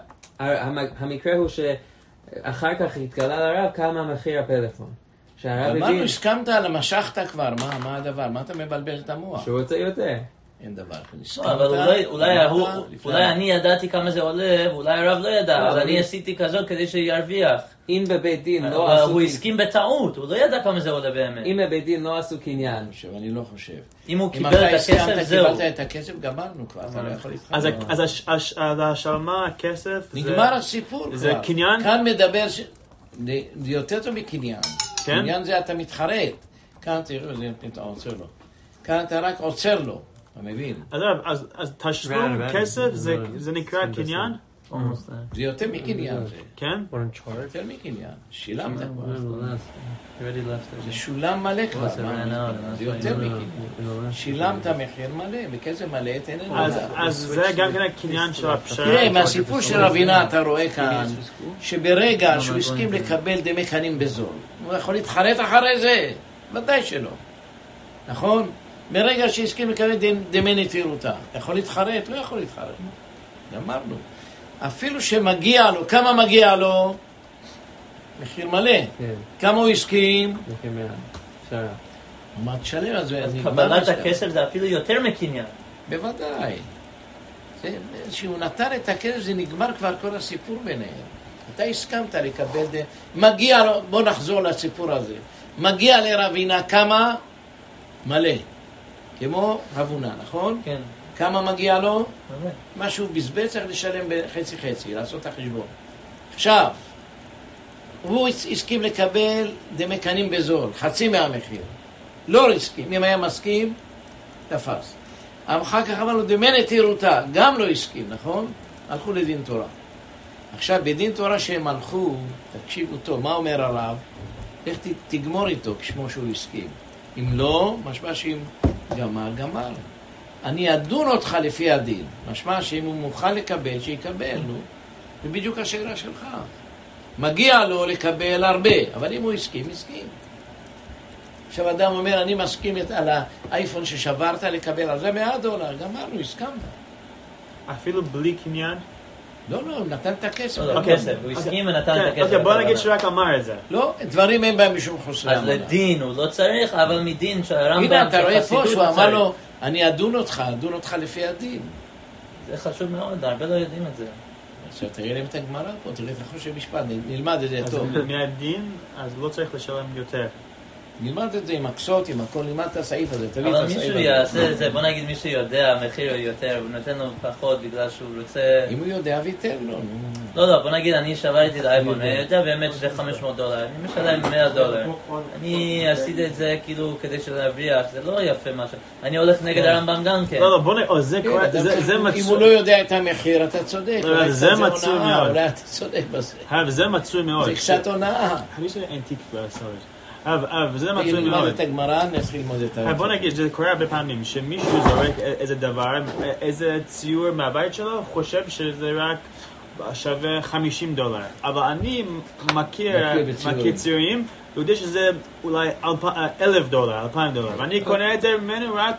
המקרה הוא שאחר כך התגלה לרב כמה מחיר הפלאפון. אמרנו, הסכמת על המשכת כבר, מה הדבר? מה אתה מבלבל את המוח? שהוא רוצה יותר. אין דבר. אבל אולי אני ידעתי כמה זה עולה, ואולי הרב לא ידע, אז אני עשיתי כזאת כדי שירוויח. אם בבית דין לא עשו... הוא הסכים בטעות, הוא לא ידע כמה זה עולה באמת. אם בבית דין לא עשו קניין. אני לא חושב. אם הוא קיבל את הכסף, זהו. קיבלת את הכסף, גמרנו כבר, אתה לא יכול להתחבר. אז השלמה, הכסף... נגמר הסיפור כבר. זה קניין? כאן מדבר... זה יותר טוב מקניין. קניין זה אתה מתחרט. כאן תראו, אתה עוצר לו. כאן אתה רק עוצר לו. אתה מבין? אז תשלום כסף זה נקרא קניין? זה יותר מקניין זה. כן? יותר מקניין. שילמת כבר. זה שולם מלא כבר. זה יותר מקניין. שילמת מחיר מלא, בכסף מלא, תהנה. אז זה גם כן הקניין של הפשרה. תראה, מהסיפור של רבינה אתה רואה כאן, שברגע שהוא הסכים לקבל דמי קנים בזול, הוא יכול להתחרט אחרי זה? ודאי שלא. נכון? ברגע שהסכים לקבל דמי נטירותה, יכול להתחרט? לא יכול להתחרט. אמרנו. אפילו שמגיע לו, כמה מגיע לו? מחיר מלא. כמה הוא הסכים? מחיר מעט. שרה. מה תשלם? אז קבלת הכסף זה אפילו יותר מקניין. בוודאי. שהוא נתן את הכסף, זה נגמר כבר כל הסיפור ביניהם. אתה הסכמת לקבל מגיע לו, בוא נחזור לסיפור הזה. מגיע לרבינה כמה? מלא. כמו רבונה, נכון? כן. כמה מגיע לו? מה שהוא בזבז צריך לשלם בחצי-חצי, לעשות את החשבון. עכשיו, הוא הסכים לקבל דמי קנים בזול, חצי מהמחיר. לא הסכים, אם היה מסכים, תפס. אחר כך אמרנו, דמי נטירותה, גם לא הסכים, נכון? הלכו לדין תורה. עכשיו, בדין תורה שהם הלכו, תקשיבו טוב, מה אומר הרב? איך תגמור איתו כשמו שהוא הסכים? אם לא, משמע שאם גמר. אני אדון אותך לפי הדין. משמע שאם הוא מוכן לקבל, שיקבל, נו. זה בדיוק השאלה שלך. מגיע לו לקבל הרבה, אבל אם הוא הסכים, הסכים. עכשיו אדם אומר, אני מסכים על האייפון ששברת לקבל על זה $100, גמרנו, הסכמת. אפילו בלי קניין? לא, הוא נתן את הכסף. לא, כסף, הוא הסכים ונתן את הכסף. אוקיי, בוא נגיד שרק אמר את זה. לא, דברים אין בהם משום חוסרי אז אמונה. לדין הוא לא צריך, אבל מדין שהרמב"ם הנה, אתה רואה פה שחסידות שהוא אמר צריך. לו, אני אדון אותך לפי הדין. זה חשוב מאוד, הרבה לא יודעים את זה. עכשיו תראה להם את הגמרא פה, תראה את החושב משפט, נלמד את זה אז טוב. מהדין, אז לא צריך לשלם יותר. נלמד את זה עם הקסות, עם הכל, נלמד את הסעיף הזה, תביא את אבל הסעיף מישהו הזה. יעשה את זה, בוא נגיד מישהו יודע, המחיר הוא יותר, הוא נותן לו פחות בגלל שהוא רוצה... אם הוא יודע, ויתר לו. לא, בוא נגיד, אני שברתי את האייפון, אני יודע באמת שזה $500, אני משלם $100. אני עשיתי את זה כאילו כדי להבריח, זה לא יפה משהו. אני הולך נגד הרמב"ם גם כן. לא, בוא נגיד, זה מצוי. אם הוא לא יודע את המחיר, אתה צודק. לא, זה מצוי הונאה, מאוד. אולי אתה צודק בזה. זה מצוי מאוד. זה קצת הונאה. אני שזה אנטיק בסרט. וזה מצוי נלמד מאוד. את הגמרא, נתחיל ללמוד את ה... בוא נגיד, זה קורה הרבה פעמים, שמישהו זורק איזה דבר, איזה ציור מהבית שלו, חושב שזה רק שווה $50. אבל אני מכיר ציורים, הוא יודע שזה אולי $1,000, $2,000, ואני קונה את זה ממנו רק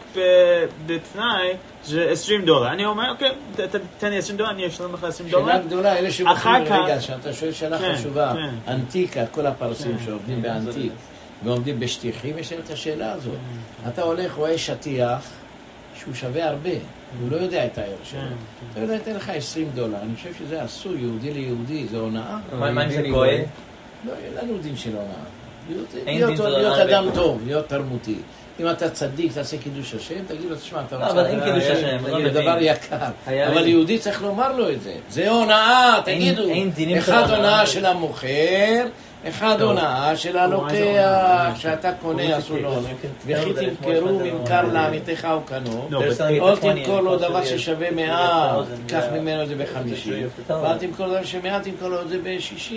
בתנאי שזה $20. אני אומר, אוקיי, תן לי $20, אני אשלם לך $20. שאלה גדולה, אלה שמוכרים אחר כך- רגע, שאתה שואל שאלה חשובה, אנטיקה, כל הפרסים שעובדים באנטיק ועובדים בשטיחים, יש להם את השאלה הזאת. אתה הולך, רואה שטיח שהוא שווה הרבה, הוא לא יודע את הערך שלו. אתה יודע, ייתן לך $20, אני חושב שזה עשוי, יהודי ליהודי, זה הונאה. מה אם זה גוי? לא, אין לנו דין של הונאה. אין דין של להיות הונאה אדם בכלל. טוב, להיות תרמותי. אם אתה צדיק, תעשה קידוש השם, תגיד לו, תשמע, אתה לא, רוצה... אבל אין קידוש השם, הוא לא זה מבין. דבר יקר. היה אבל לי- יהודי צריך לומר לו את זה. זה הונאה, תגידו. אין דינים של אחד הונאה. הונאה של המוכר, אחד הונאה של הלוקח, שאתה קונה אסור לו. וכי תמכרו ממכר לעמיתך או קנו, לא, או תמכור לו דבר ששווה 100, תיקח ממנו את זה ב-50, ואל תמכור דבר ש100, תמכור לו את זה ב-60,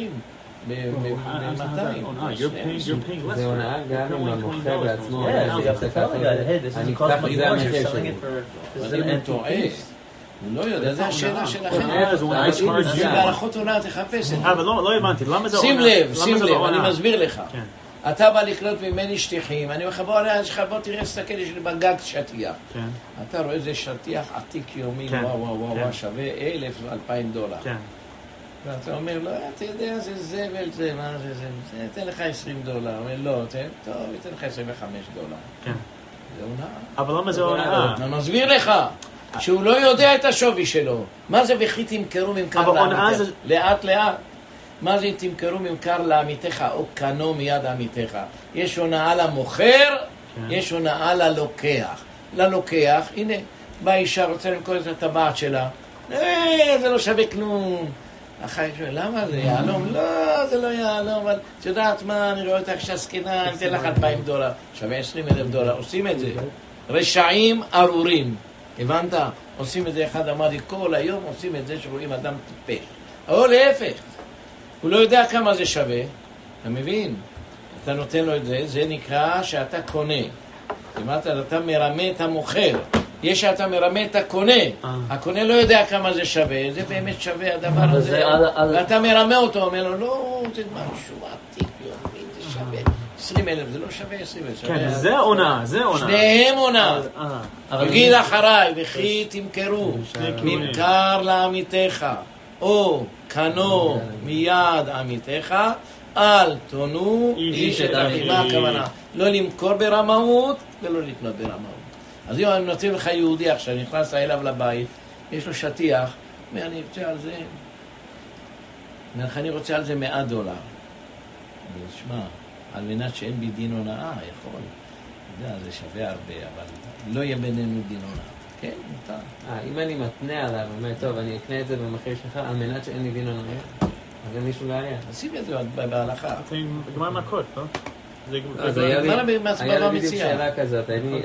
ב-200. זה הונאה גם אם המוכר בעצמו. Yeah, אני זה הפסקה רגע, hey, this is אני cost אקח money את זה more, המחיר you're selling שלי. it for... אבל אם הוא טועה, הוא לא יודע, זה השאלה שלכם. זה הונאה, זה הונאה. זה בהלכות הונאה, תחפש את זה. אבל לא הבנתי, למה זה שים הונאה? לב, למה שים זה לב, לא אני הונאה? מסביר לך. כן. אתה בא לקנות ממני שטיחים, אני אומר לך, בוא תראה, תסתכל, יש לי בגג שטיח. כן, אתה רואה איזה שטיח עתיק יומי, כן, וואו, כן. שווה $1,000-2,000. כן. ואתה אומר, לא, אתה יודע, זה זבל, זה, מה זה, אתן לך $20. הוא אומר, לא, טוב, אתן לך $25. כן. זה הונאה. אבל למה זה הונאה? אני מסביר לך, שהוא לא יודע את השווי שלו. מה זה וכי תמכרו ממכר אבל הונאה לעמיתך? זה- לאט לאט. מה זה תמכרו ממכר לעמיתך או קנו מיד עמיתך? יש הונאה למוכר, יש הונאה ללוקח. ללוקח, הנה, באה אישה רוצה למכור את הטבעת שלה. זה לא שווה כלום. החיים שואל, למה זה יעלום? לא, זה לא יעלום, אבל את יודעת מה, אני רואה אותך שהסכנה, אני אתן לך $2,000, שווה $20,000, עושים את זה. רשעים ארורים, הבנת? עושים את זה, אחד אמר לי, כל היום עושים את זה שרואים אדם טיפש. או להפך, הוא לא יודע כמה זה שווה, אתה מבין? אתה נותן לו את זה, זה נקרא שאתה קונה. הבנת? אתה מרמה את המוכר. יש שאתה מרמה את הקונה. הקונה לא יודע כמה זה שווה, זה באמת שווה הדבר אבל הזה. זה ואתה מרמה אותו, אומר לו, לא, זה משהו עתיק, יומי, זה שווה 20,000, זה לא שווה 20,000. כן, זה הונאה, זה הונאה. שניהם עונה. אבל תגיד אחריי, וכי תמכרו שני כיוונים. ממכר לעמיתך, או קנו מיד עמיתך, אל תונו איש את אחיו. מה הכוונה? לא למכור ברמאות ולא לקנות ברמאות. אז אם אני נותן לך יהודי עכשיו, נכנסת אליו לבית, יש לו שטיח, אומר, אני רוצה על זה, אני רוצה על זה $100. ושמע, על מנת שאין בי דין הונאה, יכול. אתה יודע, זה שווה הרבה, אבל לא יהיה בינינו דין הונאה. כן, מותר. אם אני מתנה עליו, אומר, טוב, אני אקנה את זה במחיר שלך על מנת שאין לי דין הונאה, אז אין לי שום בעיה. שים את זה בהלכה. גמר מכות, לא? אז היה לי בדיוק מציע. שאלה כזאת,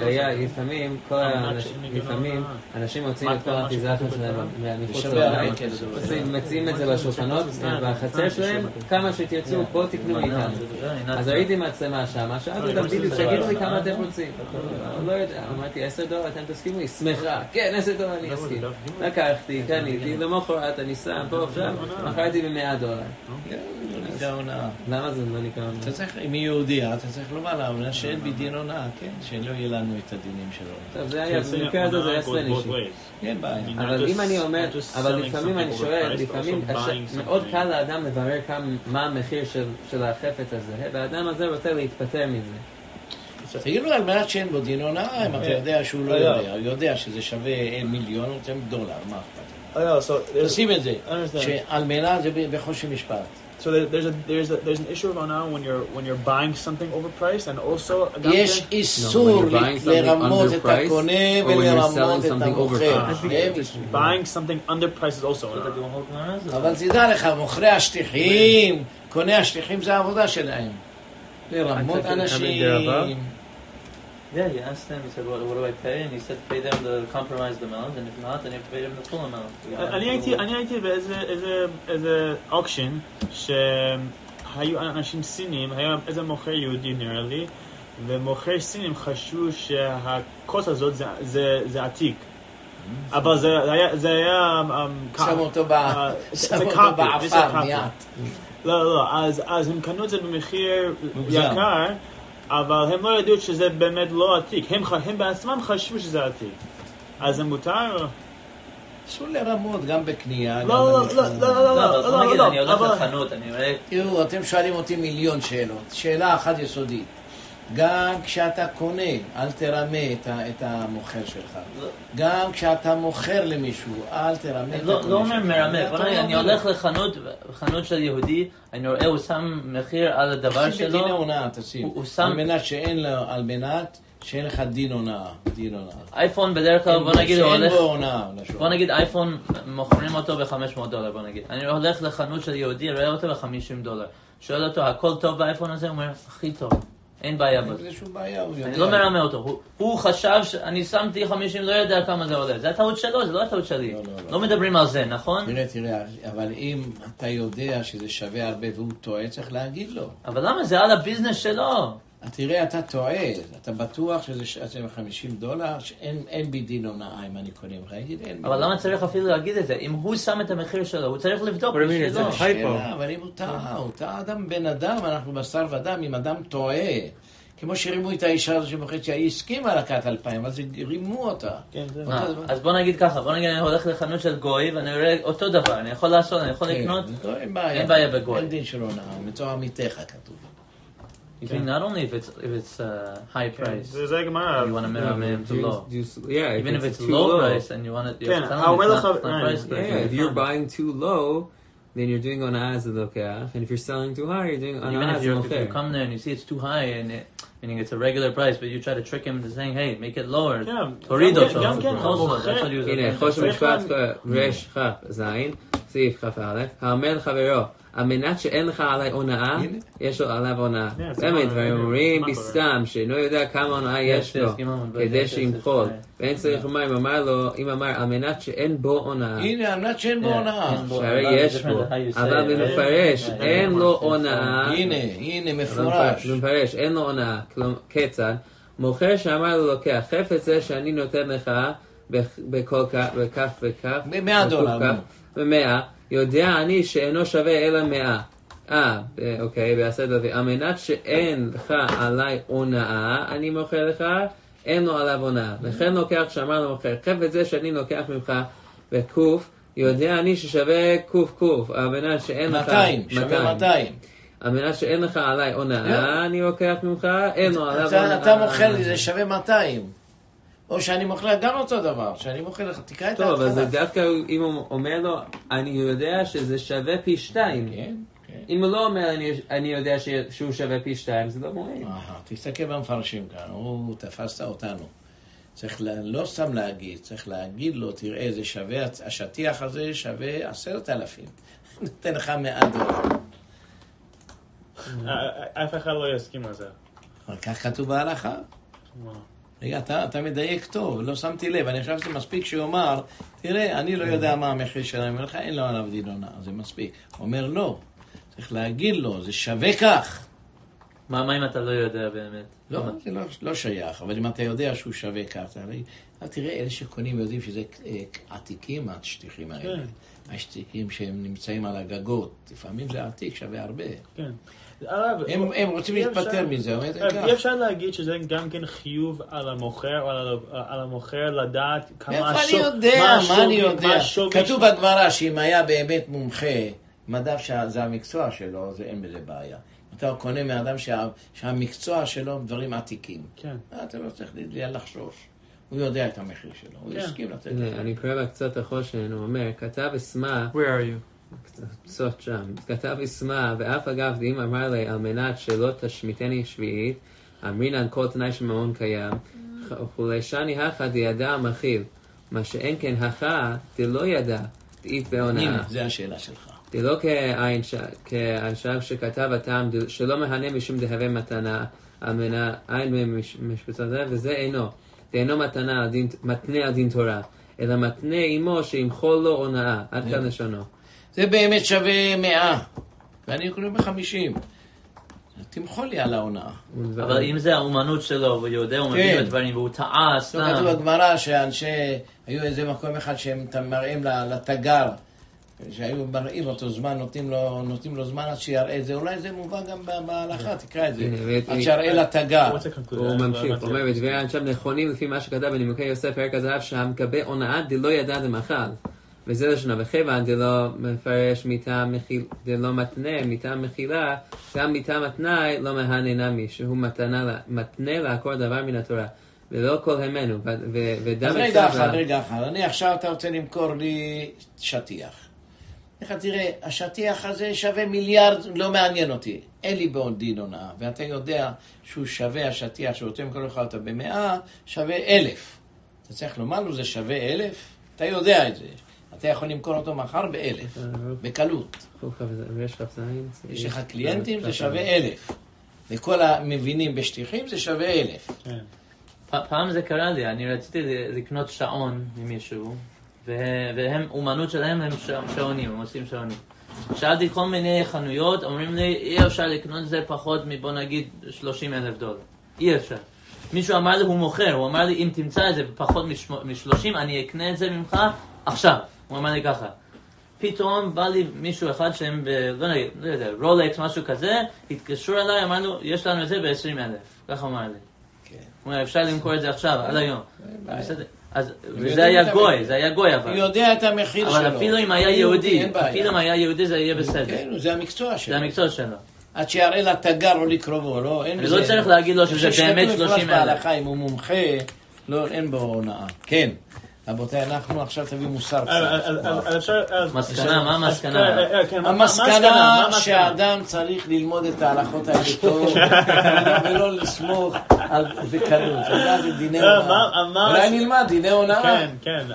לפעמים אנשים מוצאים את כל האחיזכם שלהם מחוץ לבית, מציעים את זה בשולחנות, בחצר שלהם, כמה שתרצו, בואו תקנו מאיתנו. אז ראיתי מצלמה שם, שאלתי אותם בדיוק, תגידו לי כמה אתם רוצים. לא יודע, אמרתי $10, אתם תסכימו לי? שמחה, כן, $10 אני אסכים. לקחתי, קניתי, למחרת אני שם, פה עכשיו, מכרתי ב$100. זה הונאה. למה זה לא נקרא הונאה? אתה צריך, אם היא יהודייה, אתה צריך לומר לה, שאין בי דין הונאה, כן? שלא יהיה לנו את הדינים שלו. טוב, זה היה, במקרה הזה זה היה ספנישי. כן, בעיה. אבל אם אני אומר, אבל לפעמים אני שואל, לפעמים מאוד קל לאדם לברר מה המחיר של החפץ הזה, והאדם הזה רוצה להתפטר מזה. תגידו על מנת שאין בו דין הונאה, אם אתה יודע שהוא לא יודע, הוא יודע שזה שווה $1,000,000, הוא רוצה $1, מה אכפת? תשים את זה, שעל מנת זה בחושי משפט. So there's an issue of honor when you're buying something overpriced, and also יש איסור לרמות את הקונה ולרמות את המוכר. buying something underpriced is also אבל תדע לך, מוכרי השטיחים, קוני השטיחים זה העבודה שלהם. לרמות אנשים. Yeah, you asked him, he said, what do I pay? And he said, pay them to compromise the amount, and if not, then you have to pay them the full amount. אני הייתי באיזה אוקשן שהיו אנשים סינים, היה איזה מוכר יהודי נראה לי, ומוכר סינים חשבו שהכוס הזאת זה עתיק. אבל זה היה... שם אותו בעפר מיד. לא, אז הם קנו את זה במחיר יקר, אבל הם לא ידעו שזה באמת לא עתיק. הם בעצמם חשבו שזה עתיק. אז זה מותר? אסור לרמות, גם בקנייה, לא, בוא נגיד, אני הולך לחנות, אני רואה... תראו, אתם שואלים אותי מיליון שאלות. שאלה אחת יסודית. גם כשאתה קונה, אל תרמה את המוכר שלך. גם כשאתה מוכר למישהו, אל תרמה את הקונה שלך. לא אומר מרמה, בוא נגיד, אני הולך לחנות של יהודי, אני רואה, הוא שם מחיר על הדבר שלו. בדין הונאה, תשים. על מנת שאין לך דין הונאה. אייפון בדרך כלל, בוא נגיד, הוא הולך... שאין בו הונאה. בוא נגיד, אייפון מוכרים אותו $500, בוא נגיד. אני הולך לחנות של יהודי, רואה אותו $50. שואל אותו, הכל טוב באייפון הזה? הוא אומר, הכי טוב. אין בעיה בזה. אני לא מרמה אותו. הוא חשב שאני שמתי 50, לא יודע כמה זה עולה. זה הטעות שלו, זה לא הטעות שלי. לא מדברים על זה, נכון? תראה, אבל אם אתה יודע שזה שווה הרבה והוא טועה, צריך להגיד לו. אבל למה? זה על הביזנס שלו. תראה, אתה טועה. אתה בטוח שזה $50, שאין בי דין הונאה אם אני קונה לך. אבל למה צריך אפילו להגיד את זה? אם הוא שם את המחיר שלו, הוא צריך לבדוק בשבילו. אבל אם הוא טעה, אדם בן אדם, אנחנו בשר ודם, אם אדם טועה. כמו שרימו את האישה הזו שמוחדת שהיא הסכימה לקחת 2,000, אז רימו אותה. אז בוא נגיד ככה, אני הולך לחנות של גוי ואני רואה אותו דבר, אני יכול לעשות, אני יכול לקנות, אין בעיה בגוי. אין דין של הונאה, מצוא עמיתך כתוב. You mean not only if it's high price, you want to mirror him to low. Yeah, even if it's low price and you want it, yeah, if you're buying too low, then you're doing on as a lokach, and if you're selling too high, you're doing on even as a if you come there and you see it's too high and meaning it's a regular price, but you try to trick him into saying, hey, make it lower. תוריד אותו. That's what he was הנה, חוש המשפט רש כף זין, סעיף כף א', האומר לחברו, על מנת שאין לך עליי הונאה, יש לו עליו הונאה. באמת, דברים אומרים בסתם, שאינו יודע כמה הונאה יש לו, כדי שימחול. ואין צריך לומר, אם אמר, על מנת שאין בו הונאה. הנה, על מנת שאין בו הונאה. שהרי יש בו, אבל במפרש, אין לו הונאה. הנה, מפורש. במפרש, אין לו הונאה. כיצד? מוכר שאמר לו לוקח, חפץ זה שאני נותן לך בכף וכף, $100. יודע אני שאינו שווה אלא 100. אוקיי, בעשה דבר. על מנת שאין לך עליי הונאה, אני מוכר לך, אין לו עליו הונאה. לכן לוקח שאמר למוכר, חפץ זה שאני לוקח ממך בקוף, יודע אני ששווה קוף. על מנת שאין לך... 200, שווה 200. על מנת שאין לך עליי הונאה, אני לוקח ממך, אין לו עליו הונאה. אתה מוכר לי, זה שווה 200. או שאני מוכר לך גם אותו דבר, שאני מוכר לך, תקרא את ההתחלה. טוב, אז דווקא אם הוא אומר לו, אני יודע שזה שווה פי 2. כן. אם הוא לא אומר, אני יודע שהוא שווה פי 2, זה לא מועיל. תסתכל במפרשים כאן, הוא תפסת אותנו. צריך לא סתם להגיד, צריך להגיד לו, תראה, זה שווה, השטיח הזה שווה 10,000. נותן לך $100. אף אחד לא יסכים על זה. אבל כך כתוב בהלכה. רגע, אתה מדייק טוב, לא שמתי לב, אני חושב שזה מספיק שהוא אמר, תראה, אני לא יודע מה המחיר שלהם, אני אומר לך, אין לו עליו דין הונאה, זה מספיק. הוא אומר, לא, צריך להגיד לו, זה שווה כך. מה אם אתה לא יודע באמת? לא, זה לא שייך, אבל אם אתה יודע שהוא שווה כך, אז תראה, אלה שקונים יודעים שזה עתיקים, השטיחים האלה. השטיחים שהם נמצאים על הגגות, לפעמים זה עתיק, שווה הרבה. כן. הם רוצים להתפטר מזה, אי אפשר להגיד שזה גם כן חיוב על המוכר, או על המוכר לדעת כמה אני יודע, מה אני יודע? כתוב בגמרא שאם היה באמת מומחה, מדף שזה המקצוע שלו, זה אין בזה בעיה. אתה קונה מאדם שהמקצוע שלו דברים עתיקים. כן. אתה לא צריך לחשוש. הוא יודע את המחיר שלו, הוא הסכים לתת. אני קורא לה קצת החושן, הוא אומר, כתב אסמה... Where are you? קצת שם. כתב אסמה, ואף אגב דעים אמר לי, על מנת שלא תשמיטני שביעית, אמרינן כל תנאי שמעון קיים, ולשני הכא דידע המכיל, מה שאין כן הכא דלא ידע, דאית בהונאה. הנה, זה השאלה שלך. דלא כאנשיו שכתב הטעם, שלא מהנה משום דהווה מתנה, אמנה עין משפצה זה, וזה אינו. אינו מתנה על דין תורה, אלא מתנה עמו שימחול לו הונאה, עד כאן לשונו. זה באמת שווה 100, ואני קונה ב50. תמחול לי על ההונאה. אבל אם זה האומנות שלו, והוא יודע, הוא מבין את דברים, והוא טעה סתם. לא כתוב בגמרא שאנשי, היו איזה מקום אחד שהם מראים לתגר, שהיו מראים אותו זמן, נותנים לו זמן עד שיראה את זה, אולי זה מובא גם בהלכה, תקרא את זה, עד שיראה לתגר. הוא ממשיך, הוא אומר, ודברי אנשיו נכונים לפי מה שכתב בנימוקי יוסף פרק הזהב, שהמקבל הונאה דלא ידע דמאכל. וזה לשונה, וכיוון דלא מפרש דלא מתנה, מטעם מחילה, גם מטעם התנאי לא מהנה נמי, שהוא מתנה לעקור דבר מן התורה. ולא כל המנו, אז רגע אחד, אני עכשיו אתה רוצה למכור לי שטיח. איך תראה, השטיח הזה שווה מיליארד, לא מעניין אותי. אין לי בעוד דין הונאה, ואתה יודע שהוא שווה, השטיח שהוא רוצה למכור לך אותו ב100, שווה 1,000. אתה צריך לומר לו, זה שווה 1,000? אתה יודע את זה. אתה יכול למכור אותו מחר ב1,000, בקלות. יש לך קליינטים, זה שווה 1,000. וכל המבינים בשטיחים זה שווה 1,000. פעם זה קרה לי, אני רציתי לקנות שעון ממישהו, והם, אומנות שלהם הם שעונים, הם עושים שעונים. שאלתי כל מיני חנויות, אומרים לי, אי אפשר לקנות את זה פחות מבוא נגיד $30,000. אי אפשר. מישהו אמר לי, הוא מוכר, הוא אמר לי, אם תמצא את זה פחות מ-30, אני אקנה את זה ממך עכשיו. הוא אמר לי ככה. פתאום בא לי מישהו אחד שהם לא יודע, רולקס, משהו כזה, התקשרו אליי, אמרנו, יש לנו את זה ב-20,000. ככה אמר לי. הוא אומר, אפשר למכור את זה עכשיו, עד היום. אז זה היה גוי, אבל. הוא יודע את המחיר שלו. אבל אפילו אם היה יהודי, זה יהיה בסדר. כן, זה המקצוע שלו. זה המקצוע שלו. עד שיראה לתגר או לקרובו, לא? ולא צריך להגיד לו שזה באמת 30,000. אם הוא מומחה, לא, אין בו הונאה. כן. רבותיי, אנחנו עכשיו תביא מוסר קצת. מסקנה, מה המסקנה? המסקנה שהאדם צריך ללמוד את ההלכות האלה טוב, ולא לסמוך על בקלות. זה דיני הונאה. אולי נלמד דיני הונאה. כן, כן.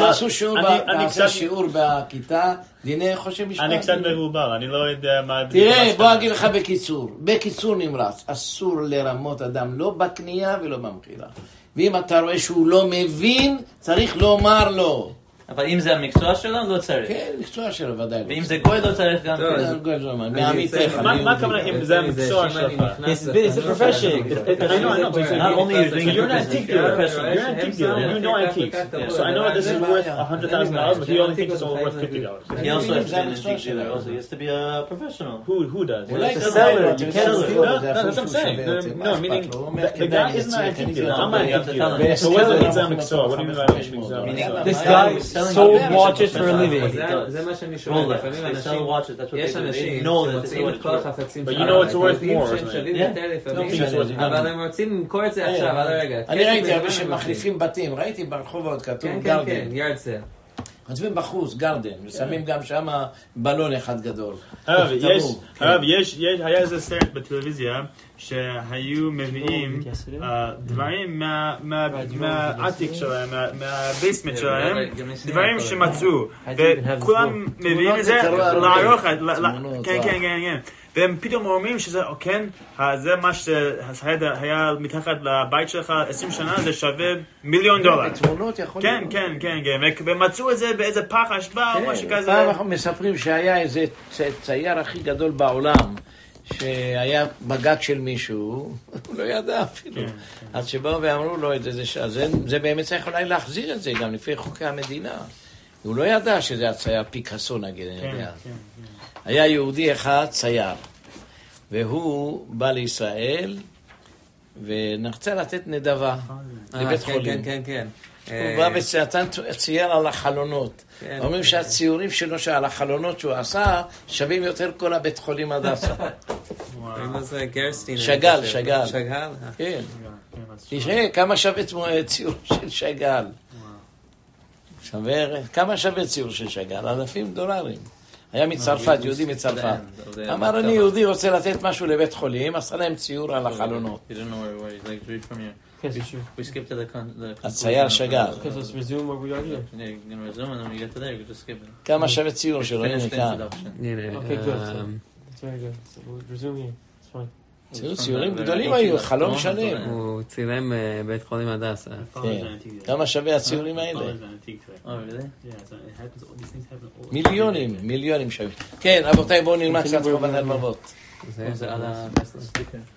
תעשה שיעור בכיתה, דיני חושב משפט. אני קצת מבולבל, אני לא יודע מה... תראה, בוא אגיד לך בקיצור נמרץ. אסור לרמות אדם, לא בקנייה ולא במכירה. ואם אתה רואה שהוא לא מבין, צריך לומר לו. אבל אם זה המקצוע שלו, לא צריך. כן, מקצוע שלו ודאי לא. ואם זה גוי, לא צריך גם. גוי לא, מעמיתך. מה הכוונה אם זה המקצוע שלך? It's a profession. I know, but you're not antique dealer. You're an antique dealer. You know antiques. So I know this is worth $100,000, but he only thinks it's only worth $50. He also has been an antique dealer. Also, he used to be a professional. Who does? אולי It's a seller. You can't No, that's what I'm saying. No, meaning the guy isn't an antique dealer. I'm an antique dealer. So what does it mean to המקצוע? What do you mean by המקצוע? This guy sold watches for a living. זה מה שאני שואל. לפעמים אנשים, יש אנשים שמוצאים את כל החפצים But you know it's worth more. אבל הם רוצים למכור את זה עכשיו, על הרגע. אני ראיתי הרבה שמחליפים בתים, ראיתי ברחובות כתוב גרדן. כן, ירד סל. כותבים בחוץ גרדן, ושמים גם שם בלון אחד גדול. הרב, היה איזה סרט בטלוויזיה שהיו מביאים דברים מהעתיק שלהם, מהבייסמנט שלהם, דברים שמצאו, וכולם מביאים את זה לערוך, כן, כן, כן, כן. והם פתאום אומרים שזה, כן, זה מה שהיה מתחת לבית שלך 20 שנה, זה שווה $1,000,000. בתמונות יכול להיות. כן, כן, כן, כן, ומצאו את זה באיזה פח אשפה או משהו כזה. פעם אנחנו מספרים שהיה איזה צייר הכי גדול בעולם, שהיה בגג של מישהו, הוא לא ידע אפילו. אז שבאו ואמרו לו את זה, זה באמת צריך אולי להחזיר את זה, גם לפי חוקי המדינה. הוא לא ידע שזה הצייר פיקאסו נגיד, אני יודע. היה יהודי אחד צייר, והוא בא לישראל, ונרצה לתת נדבה לבית חולים. כן, כן, כן. הוא בא וצייר על החלונות. אומרים שהציורים שלו שעל החלונות שהוא עשה, שווים יותר כל הבית חולים הדסה. שגל, שגל. שגל? כן. תשמע, כמה שווה ציור של שגל? כמה שווה ציור של שגל? $1,000. היה מצרפת, יהודי מצרפת. אמר, אני יהודי רוצה לתת משהו לבית חולים, עשה להם ציור על החלונות. הצייר שגל. כמה שווה ציור שלו? הנה כאן. ציורים גדולים היו, חלום שלם. הוא צילם בית חולים הדסה. כמה שווה הציורים האלה? מיליונים שווה. כן, רבותיי, בואו נלמד קצת חובת הלבבות. זה על הסטיקר.